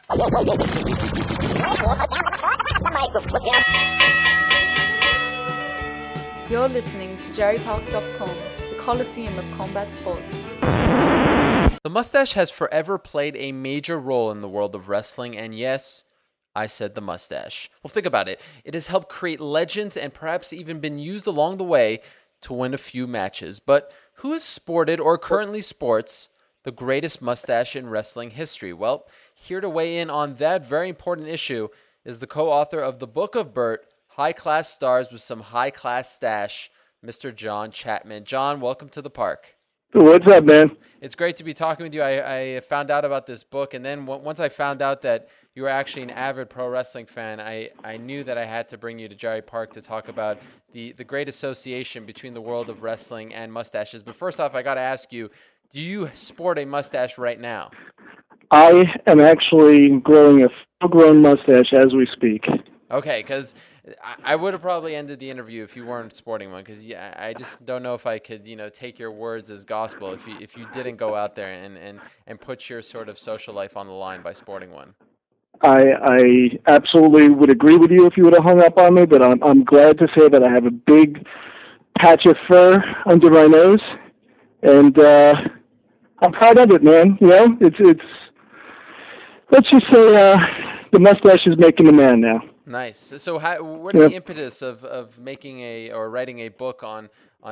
You're listening to JerryPark.com, the Coliseum of combat sports. The mustache has forever played a major role in the world of wrestling, and yes, I said the mustache. Well, think about it. It has helped create legends and perhaps even been used along the way to win a few matches. But who has sported or currently sports the greatest mustache in wrestling history? Well, here to weigh in on that very important issue is the co-author of the Book of Burt, High Class Stars with Some High Class Stash, Mr. John Chapman. John, welcome to the park. What's up, man? It's great to be talking with you. I found out about this book, and then once I found out that you were actually an avid pro wrestling fan, I knew that I had to bring you to Jerry Park to talk about the great association between the world of wrestling and mustaches. But first off, I got to ask you, do you sport a mustache right now? I am actually growing a full-grown mustache as we speak. Okay, because I would have probably ended the interview if you weren't sporting one, because I just don't know if I could, take your words as gospel if you didn't go out there and put your sort of social life on the line by sporting one. I absolutely would agree with you if you would have hung up on me, but I'm glad to say that I have a big patch of fur under my nose, and I'm proud of it, man. It's let's just say the mustache is making the man now. Nice. So where did the impetus of making or writing a book on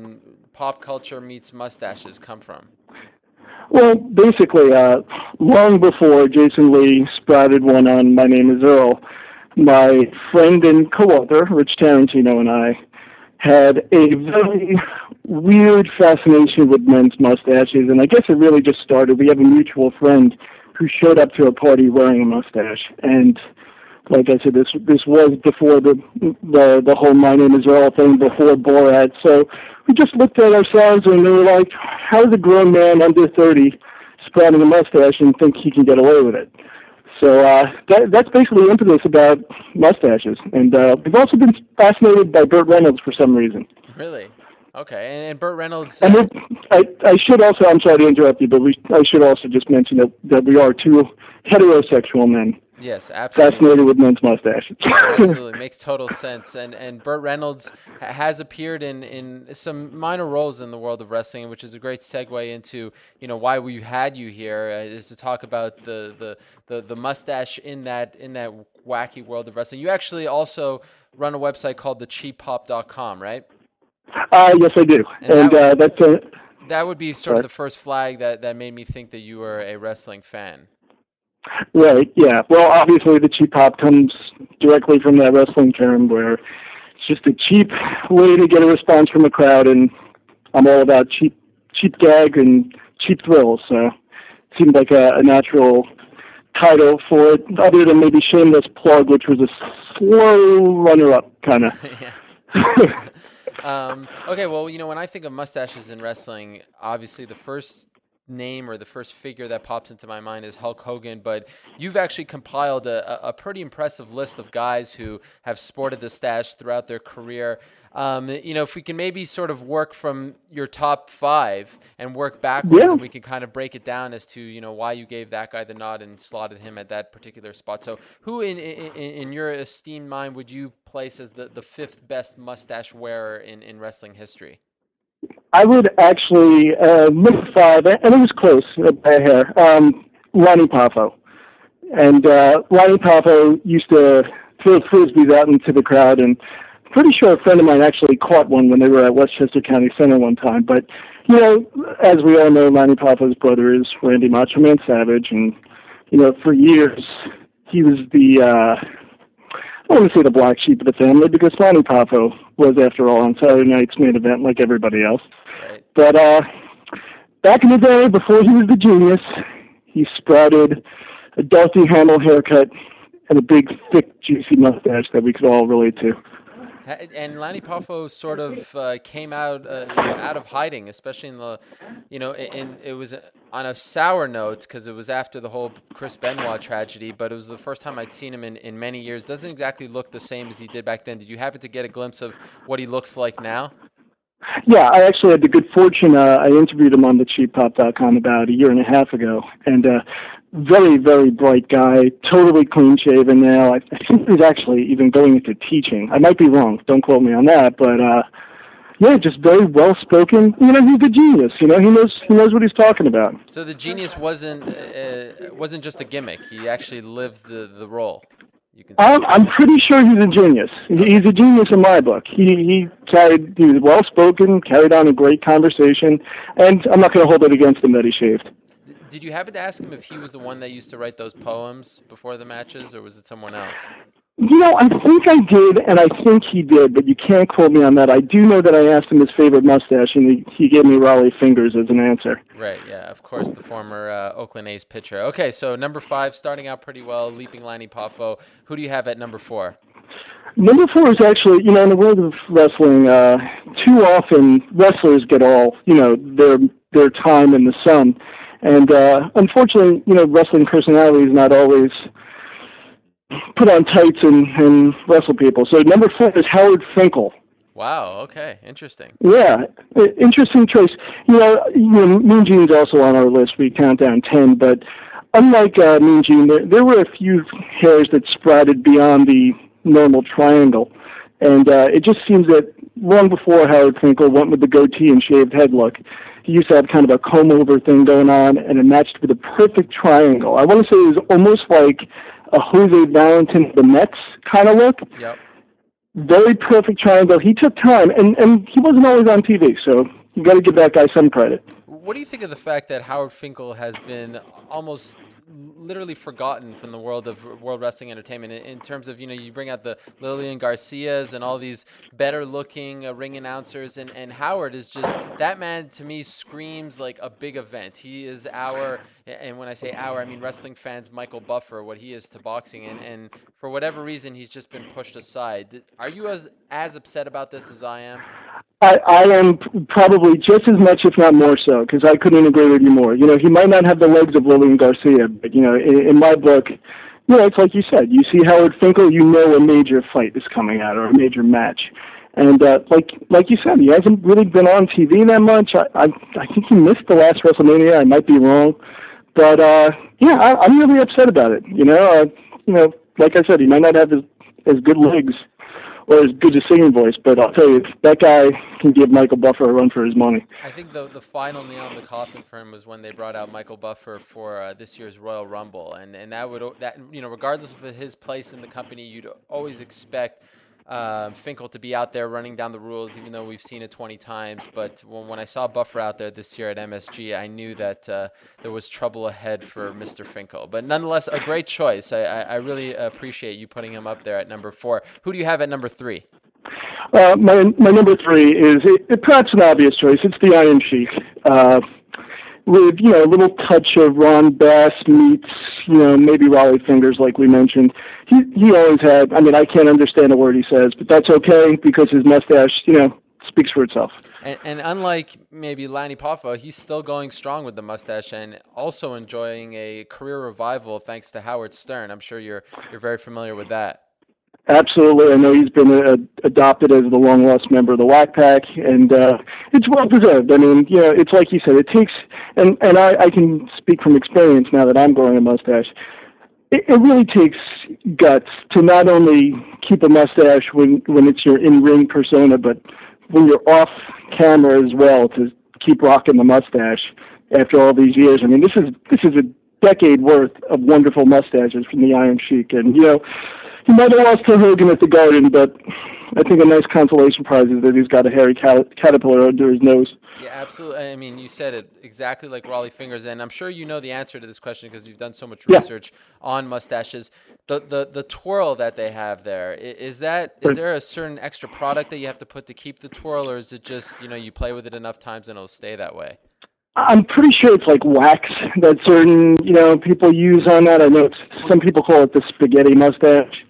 pop culture meets mustaches come from? Well, basically, long before Jason Lee sprouted one on My Name is Earl, my friend and co-author, Rich Tarantino, and I had a very weird fascination with men's mustaches, and I guess it really just started. We have a mutual friend who showed up to a party wearing a mustache, and like I said, this was before the whole My Name is Earl thing, before Borat. So we just looked at ourselves and we were like, how does a grown man under 30 sprouting a mustache and think he can get away with it? So that's basically the impetus about mustaches. And we've also been fascinated by Burt Reynolds for some reason. Really? Okay. And Burt Reynolds... And I should also, I'm sorry to interrupt you, but I should also just mention that we are two heterosexual men. Yes, absolutely. Fascinated with men's mustaches. Absolutely. Makes total sense. And Burt Reynolds has appeared in some minor roles in the world of wrestling, which is a great segue into, why we had you here, is to talk about the mustache in that wacky world of wrestling. You actually also run a website called thecheappop.com, right? Yes, I do. And that would be sort of the first flag that made me think that you were a wrestling fan. Right, yeah. Well, obviously the cheap pop comes directly from that wrestling term where it's just a cheap way to get a response from a crowd, and I'm all about cheap gag and cheap thrills, so it seemed like a natural title for it, other than maybe Shameless Plug, which was a slow runner-up, kind of. Okay, well, when I think of mustaches in wrestling, obviously the first name or the first figure that pops into my mind is Hulk Hogan, but you've actually compiled a pretty impressive list of guys who have sported the stash throughout their career. If we can maybe sort of work from your top 5 and work backwards, and we can kind of break it down as to why you gave that guy the nod and slotted him at that particular spot. So who in your esteemed mind would you place as the 5th best mustache wearer in wrestling history? I would actually, number 5, and it was close by a hair, Ronnie Poffo. And Ronnie Poffo used to throw frisbees out into the crowd, and I'm pretty sure a friend of mine actually caught one when they were at Westchester County Center one time. But, as we all know, Ronnie Poffo's brother is Randy Macho Man Savage, and, for years he was I don't want to say the black sheep of the family, because Ronnie Poffo was, after all, on Saturday night's main event like everybody else. Right. But back in the day, before he was the genius, he sprouted a Dorothy Hamill haircut and a big, thick, juicy mustache that we could all relate to. And Lanny Poffo sort of came out of hiding, especially in the, it was on a sour note because it was after the whole Chris Benoit tragedy, but it was the first time I'd seen him in many years. Doesn't exactly look the same as he did back then. Did you happen to get a glimpse of what he looks like now? Yeah, I actually had the good fortune. I interviewed him on thecheappop.com about a year and a half ago, and very, very bright guy, totally clean shaven now. I think he's actually even going into teaching. I might be wrong. Don't quote me on that. But yeah, just very well spoken. You know, he's a genius. You know, he knows what he's talking about. So the genius wasn't just a gimmick. He actually lived the role. You can say. I'm pretty sure he's a genius. He's a genius in my book. He was well spoken, carried on a great conversation, and I'm not going to hold it against him that he shaved. Did you happen to ask him if he was the one that used to write those poems before the matches, or was it someone else? You know, I think I did, and I think he did, but you can't quote me on that. I do know that I asked him his favorite mustache, and he gave me Raleigh Fingers as an answer. Right, yeah, of course, the former Oakland A's pitcher. Okay, so number 5, starting out pretty well, Leaping Lanny Poffo. Who do you have at number 4? Number 4 is actually, you know, in the world of wrestling, too often wrestlers get all, you know, their time in the sun. And unfortunately, you know, wrestling personalities not always put on tights and wrestle people. So number 4 is Howard Finkel. Wow, okay, interesting. Yeah, interesting choice. You know, Mean Gene's also on our list. We count down 10, but unlike Mean Gene, there were a few hairs that sprouted beyond the normal triangle. And it just seems that long before Howard Finkel went with the goatee and shaved head look, he used to have kind of a comb-over thing going on, and it matched with a perfect triangle. I want to say it was almost like a Jose Valentin of the Mets kind of look. Yep. Very perfect triangle. He took time, and he wasn't always on TV, so you got to give that guy some credit. What do you think of the fact that Howard Finkel has been almost literally forgotten from the world of World Wrestling Entertainment in terms of, you know, you bring out the Lillian Garcias and all these better looking ring announcers, and Howard is just, that man to me screams like a big event. He is our, and when I say our, I mean wrestling fans, Michael Buffer, what he is to boxing, and for whatever reason he's just been pushed aside. Are you as upset about this as I am? I am probably just as much, if not more so, because I couldn't agree with you more. You know, he might not have the legs of Lillian Garcia, but, you know, in my book, you know, it's like you said, you see Howard Finkel, you know a major fight is coming out or a major match. And like you said, he hasn't really been on TV that much. I think he missed the last WrestleMania. I might be wrong. But, yeah, I'm really upset about it. You know, like I said, he might not have as good legs or as good a singing voice, but I'll tell you, that guy can give Michael Buffer a run for his money. I think the final nail in the coffin for him was when they brought out Michael Buffer for this year's Royal Rumble, and that you know, regardless of his place in the company, you'd always expect Finkel to be out there running down the rules, even though we've seen it 20 times. But when I saw Buffer out there this year at MSG, I knew that there was trouble ahead for Mr. Finkel. But nonetheless, a great choice. I really appreciate you putting him up there at number 4. Who do you have at number 3? My number 3 is perhaps an obvious choice. It's the Iron Sheik. With, you know, a little touch of Ron Bass meets, you know, maybe Raleigh Fingers, like we mentioned. He always had, I mean, I can't understand a word he says, but that's okay because his mustache, you know, speaks for itself. And unlike maybe Lanny Poffo, he's still going strong with the mustache and also enjoying a career revival thanks to Howard Stern. I'm sure you're very familiar with that. Absolutely. I know he's been adopted as the long-lost member of the Whack Pack, and it's well-deserved. I mean, you know, it's like you said, it takes, and I can speak from experience now that I'm growing a mustache, it really takes guts to not only keep a mustache when it's your in-ring persona, but when you're off camera as well, to keep rocking the mustache after all these years. I mean, this is a decade worth of wonderful mustaches from the Iron Sheik, and, you know, he might have lost to Hogan at the Garden, but I think a nice consolation prize is that he's got a hairy caterpillar under his nose. Yeah, absolutely. I mean, you said it exactly like Raleigh Fingers, and I'm sure you know the answer to this question because you've done so much research on mustaches. The twirl that they have there, is there a certain extra product that you have to put to keep the twirl, or is it just, you know, you play with it enough times and it'll stay that way? I'm pretty sure it's like wax that certain, you know, people use on that. I know some people call it the spaghetti mustache.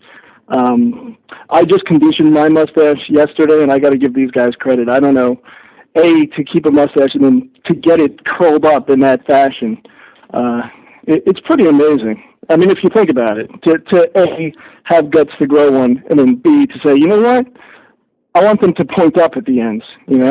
I just conditioned my mustache yesterday, and I got to give these guys credit. I don't know, to keep a mustache and then to get it curled up in that fashion. It's pretty amazing. I mean, if you think about it, to A, have guts to grow one, and then B, to say, you know what, I want them to point up at the ends, you know?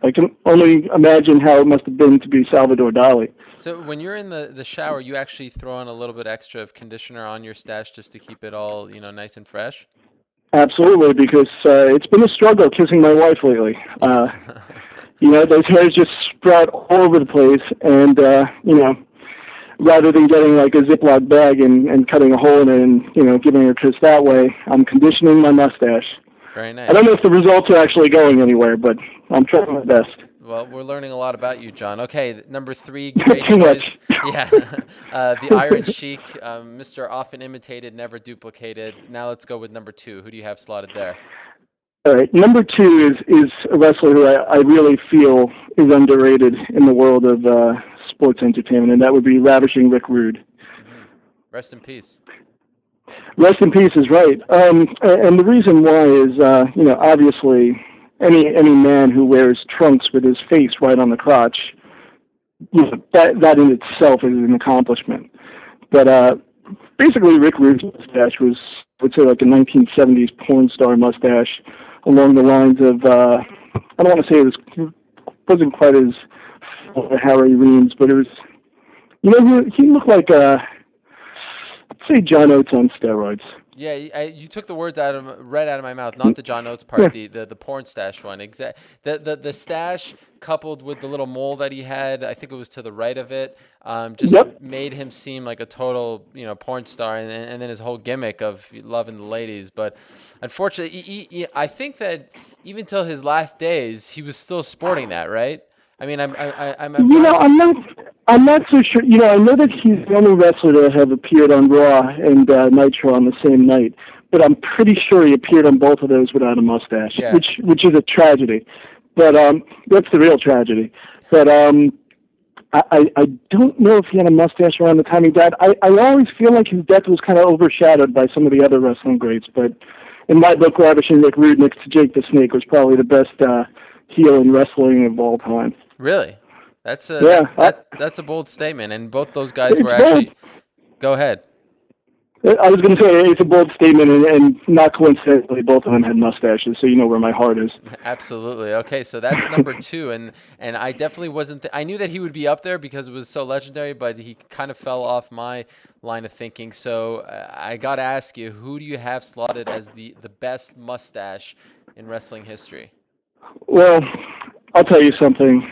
I can only imagine how it must have been to be Salvador Dali. So when you're in the shower, you actually throw on a little bit extra of conditioner on your stash just to keep it all, nice and fresh? Absolutely, because it's been a struggle kissing my wife lately. Those hairs just sprout all over the place, and rather than getting like a Ziploc bag and cutting a hole in it and giving her a kiss that way, I'm conditioning my mustache. Very nice. I don't know if the results are actually going anywhere, but I'm trying my best. Well, we're learning a lot about you, John. Okay, number 3, great choice. Yeah, the Iron Sheik, Mr. Often Imitated, Never Duplicated. Now let's go with number 2. Who do you have slotted there? All right, number 2 is a wrestler who I really feel is underrated in the world of sports entertainment, and that would be Ravishing Rick Rude. Mm-hmm. Rest in peace. Rest in peace is right. And the reason why is, obviously, any man who wears trunks with his face right on the crotch, that in itself is an accomplishment. But basically, Rick Rude's mustache was, I would say, like a 1970s porn star mustache, along the lines of, I don't want to say it wasn't quite as Harry Reams, but it was, he looked like say John Oates on steroids. Yeah, you took the words right out of my mouth. Not the John Oates part, the porn stash one. The stash coupled with the little mole that he had, I think it was to the right of it, made him seem like a total porn star, and then his whole gimmick of loving the ladies. But unfortunately, I think that even till his last days, he was still sporting that, right? I mean, I'm not so sure. I know that he's the only wrestler to have appeared on Raw and Nitro on the same night, but I'm pretty sure he appeared on both of those without a mustache, which is a tragedy. But that's the real tragedy. But I don't know if he had a mustache around the time he died. I always feel like his death was kind of overshadowed by some of the other wrestling greats. But in my book, Ravishing Rick Rude next to Jake the Snake was probably the best heel in wrestling of all time. Really? That's a bold statement, and both those guys were actually. Bold. Go ahead. I was going to say it's a bold statement, and not coincidentally, both of them had mustaches, so you know where my heart is. Absolutely. Okay, so that's number 2, and I definitely wasn't. I knew that he would be up there because it was so legendary, but he kind of fell off my line of thinking. So I got to ask you, who do you have slotted as the best mustache in wrestling history? Well, I'll tell you something.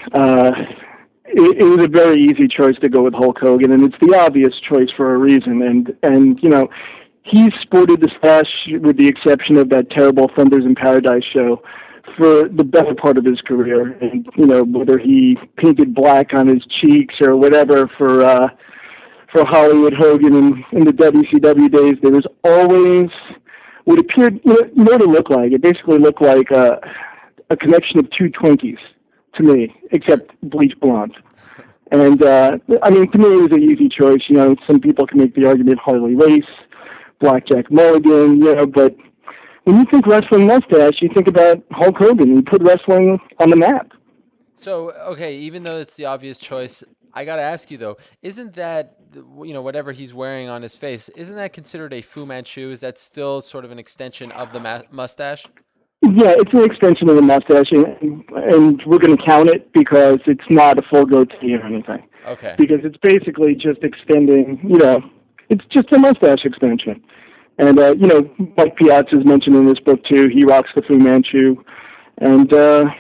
It was a very easy choice to go with Hulk Hogan, and it's the obvious choice for a reason. And he sported the stash, with the exception of that terrible Thunders in Paradise show, for the better part of his career. And whether he painted black on his cheeks or whatever for Hollywood Hogan in the WCW days, there was always what appeared. What it looked like. It basically looked like a connection of 2 Twinkies to me, except bleach blonde. And, to me, it was an easy choice. Some people can make the argument Harley Race, Blackjack Mulligan, but when you think wrestling mustache, you think about Hulk Hogan. He put wrestling on the map. So, okay, even though it's the obvious choice, I got to ask you, though, isn't that, whatever he's wearing on his face, isn't that considered a Fu Manchu? Is that still sort of an extension of the mustache? Yeah, it's an extension of the mustache, and we're going to count it because it's not a full goatee or anything. Okay. Because it's basically just extending, it's just a mustache extension. And, Mike Piazza's mentioned in this book, too. He rocks the Fu Manchu. And,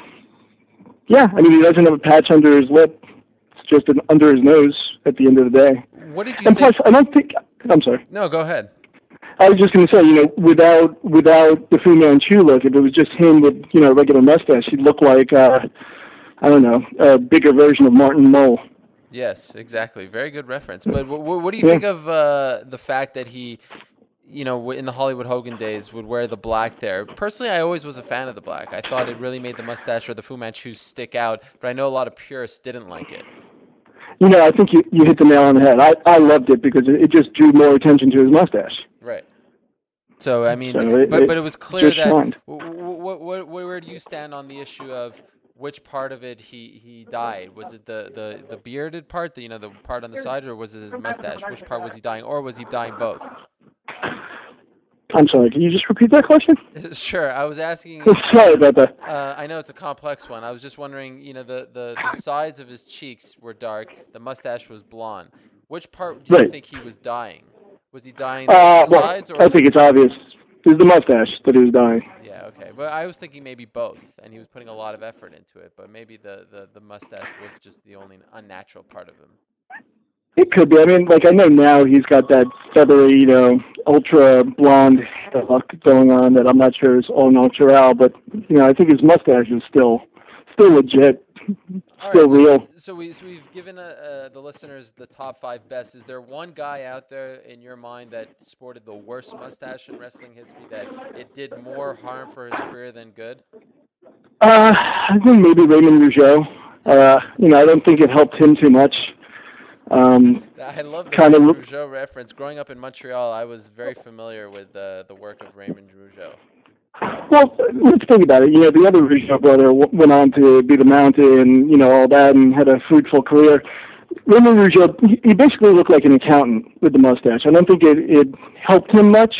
he doesn't have a patch under his lip. It's just under his nose at the end of the day. What did you think? Plus, I'm sorry. No, go ahead. I was just going to say, without the Fu Manchu look, if it was just him with, regular mustache, he'd look like, a bigger version of Martin Mull. Yes, exactly. Very good reference. But what do you think of the fact that he, in the Hollywood Hogan days, would wear the black there? Personally, I always was a fan of the black. I thought it really made the mustache or the Fu Manchu stick out, but I know a lot of purists didn't like it. I think you hit the nail on the head. I loved it because it just drew more attention to his mustache. Right. So, but it was clear that where do you stand on the issue of which part of it he dyed? Was it the bearded part, the part on the side, or was it his mustache? Which part was he dying, or was he dying both? I'm sorry, can you just repeat that question? Sure. I was asking. Sorry about that. I know it's a complex one. I was just wondering. The sides of his cheeks were dark. The mustache was blonde. Which part do you Right. think he was dyeing? Was he dyeing the Well, sides or? I think it's obvious. It's the mustache that he was dying. Yeah. Okay. But I was thinking maybe both, and he was putting a lot of effort into it. But maybe the mustache was just the only unnatural part of him. It could be. I mean, like I know now he's got that feathery, ultra blonde look going on that I'm not sure is all natural, but I think his mustache is still legit, All still right, real. so we've given the listeners the top 5 best. Is there one guy out there in your mind that sported the worst mustache in wrestling history, that it did more harm for his career than good? I think maybe Raymond Rougeau. I don't think it helped him too much. I love the kind of Raymond Rougeau reference. Growing up in Montreal, I was very familiar with the work of Raymond Rougeau. Well, let's think about it. The other Rougeau brother went on to be the Mountain, all that, and had a fruitful career. Raymond Rougeau, he basically looked like an accountant with the mustache. I don't think it helped him much.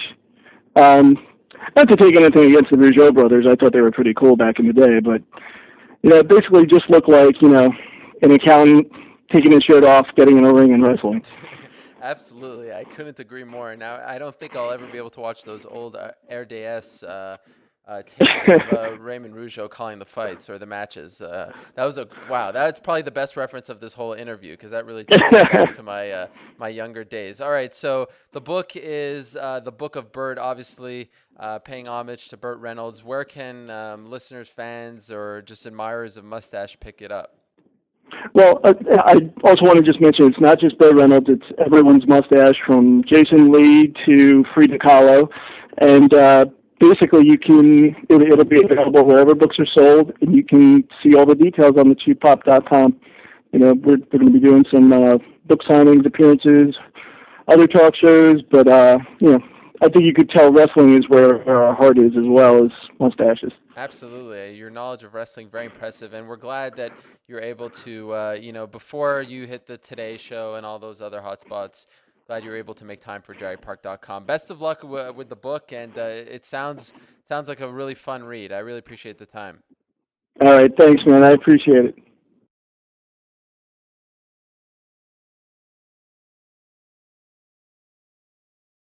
Not to take anything against the Rougeau brothers. I thought they were pretty cool back in the day, but it basically just looked like an accountant taking his shirt off, getting in a ring and wrestling. Absolutely, I couldn't agree more. Now, I don't think I'll ever be able to watch those old RDS tapes of Raymond Rougeau calling the fights or the matches. That was wow. That's probably the best reference of this whole interview, because that really takes me back to my younger days. All right, so the book is The Book of Burt, obviously paying homage to Burt Reynolds. Where can listeners, fans, or just admirers of mustache pick it up? Well, I also want to just mention it's not just Burt Reynolds; it's everyone's mustache, from Jason Lee to Frida Kahlo, and basically it'll be available wherever books are sold, and you can see all the details on thecheappop.com. We're going to be doing some book signings, appearances, other talk shows, but I think you could tell wrestling is where our heart is, as well as mustaches. Absolutely. Your knowledge of wrestling, very impressive. And we're glad that you're able to, before you hit the Today Show and all those other hotspots, glad you're able to make time for JerryPark.com. Best of luck with the book, and it sounds like a really fun read. I really appreciate the time. All right. Thanks, man. I appreciate it.